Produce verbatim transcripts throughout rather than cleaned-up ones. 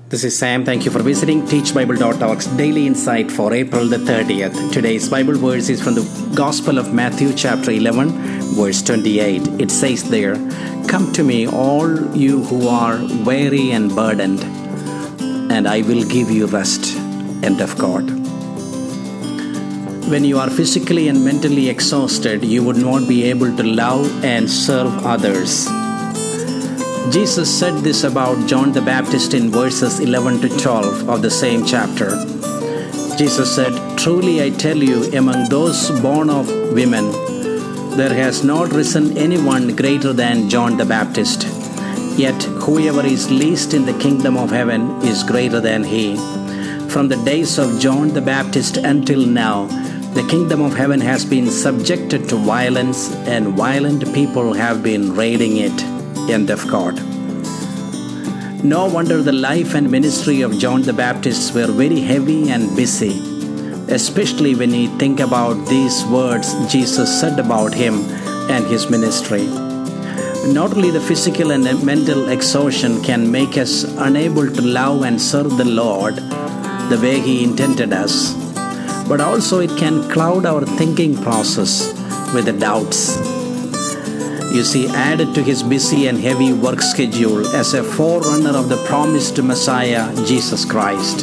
This is Sam. Thank you for visiting teach bible dot org's Daily Insight for April the thirtieth. Today's Bible verse is from the Gospel of Matthew chapter eleven, verse twenty-eight. It says there, "Come to me, all you who are weary and burdened, and I will give you rest." End of God. When you are physically and mentally exhausted, you would not be able to love and serve others. Jesus said this about John the Baptist in verses eleven to twelve of the same chapter. Jesus said, "Truly I tell you, among those born of women, there has not risen anyone greater than John the Baptist. Yet whoever is least in the kingdom of heaven is greater than he. From the days of John the Baptist until now, the kingdom of heaven has been subjected to violence, and violent people have been raiding it." End of God. No wonder the life and ministry of John the Baptist were very heavy and busy, especially when you think about these words Jesus said about him and his ministry. Not only the physical and mental exhaustion can make us unable to love and serve the Lord the way He intended us, but also it can cloud our thinking process with the doubts. You see, added to his busy and heavy work schedule as a forerunner of the promised Messiah, Jesus Christ.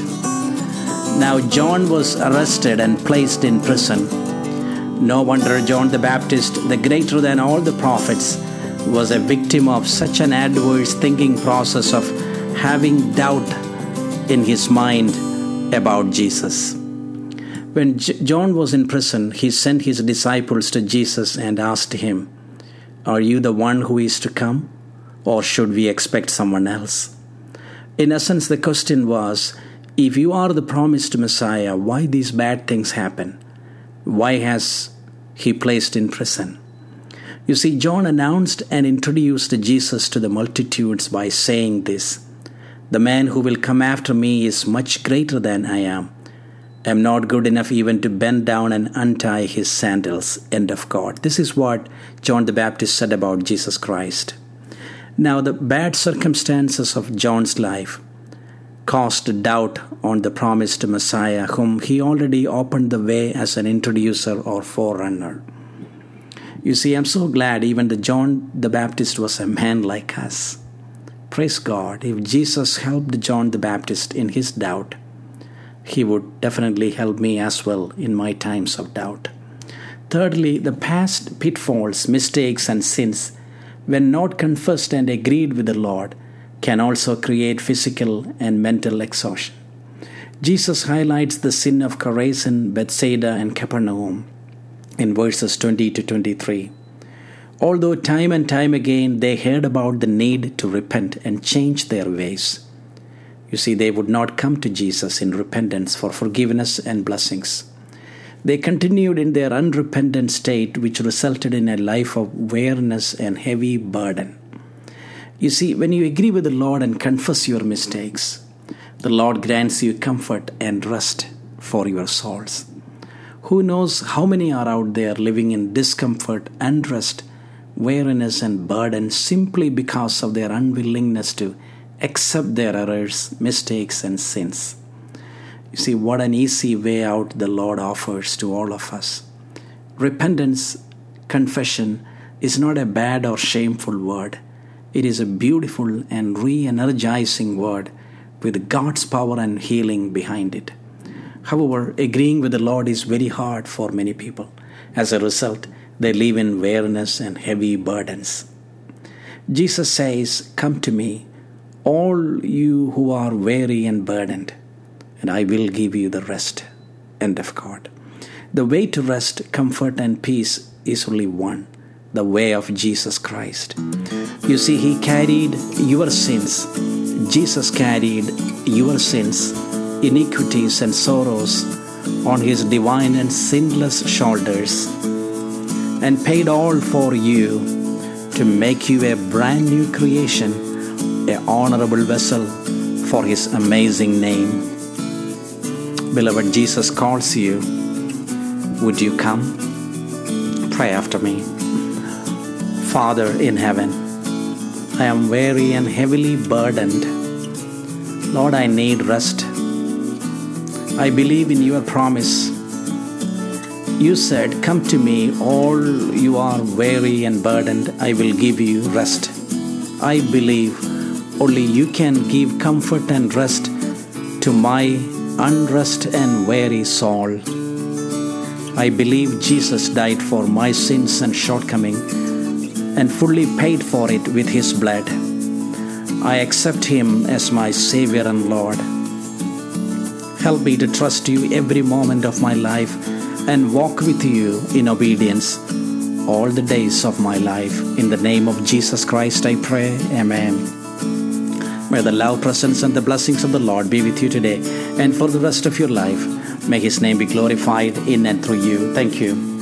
Now John was arrested and placed in prison. No wonder John the Baptist, the greater than all the prophets, was a victim of such an adverse thinking process of having doubt in his mind about Jesus. When J- John was in prison, he sent his disciples to Jesus and asked him, "Are you the one who is to come, or should we expect someone else?" In essence, the question was, if you are the promised Messiah, why these bad things happen? Why has he placed in prison? You see, John announced and introduced Jesus to the multitudes by saying this, "The man who will come after me is much greater than I am. I am not good enough even to bend down and untie his sandals." End of God. This is what John the Baptist said about Jesus Christ. Now, the bad circumstances of John's life caused doubt on the promised Messiah, whom he already opened the way as an introducer or forerunner. You see, I'm so glad even the John the Baptist was a man like us. Praise God. If Jesus helped John the Baptist in his doubt, He would definitely help me as well in my times of doubt. Thirdly, the past pitfalls, mistakes, and sins, when not confessed and agreed with the Lord, can also create physical and mental exhaustion. Jesus highlights the sin of Chorazin, Bethsaida, and Capernaum in verses twenty to twenty-three. Although time and time again they heard about the need to repent and change their ways, you see, they would not come to Jesus in repentance for forgiveness and blessings. They continued in their unrepentant state, which resulted in a life of weariness and heavy burden. You see, when you agree with the Lord and confess your mistakes, the Lord grants you comfort and rest for your souls. Who knows how many are out there living in discomfort, unrest, weariness, and burden simply because of their unwillingness to accept their errors, mistakes, and sins. You see, what an easy way out the Lord offers to all of us. Repentance, confession, is not a bad or shameful word. It is a beautiful and re-energizing word with God's power and healing behind it. However, agreeing with the Lord is very hard for many people. As a result, they live in weariness and heavy burdens. Jesus says, "Come to me, all you who are weary and burdened, and I will give you the rest." End of God. The way to rest, comfort, and peace is only one, the way of Jesus Christ. You see, He carried your sins. Jesus carried your sins, iniquities, and sorrows on His divine and sinless shoulders, and paid all for you to make you a brand new creation, an honorable vessel for His amazing name. Beloved, Jesus calls you. Would you come? Pray after me. Father in heaven, I am weary and heavily burdened. Lord, I need rest. I believe in your promise. You said, come to me, all you are weary and burdened, I will give you rest. I believe only you can give comfort and rest to my unrest and weary soul. I believe Jesus died for my sins and shortcoming and fully paid for it with his blood. I accept him as my Savior and Lord. Help me to trust you every moment of my life and walk with you in obedience all the days of my life. In the name of Jesus Christ I pray, Amen. May the love, presence, and the blessings of the Lord be with you today and for the rest of your life. May his name be glorified in and through you. Thank you.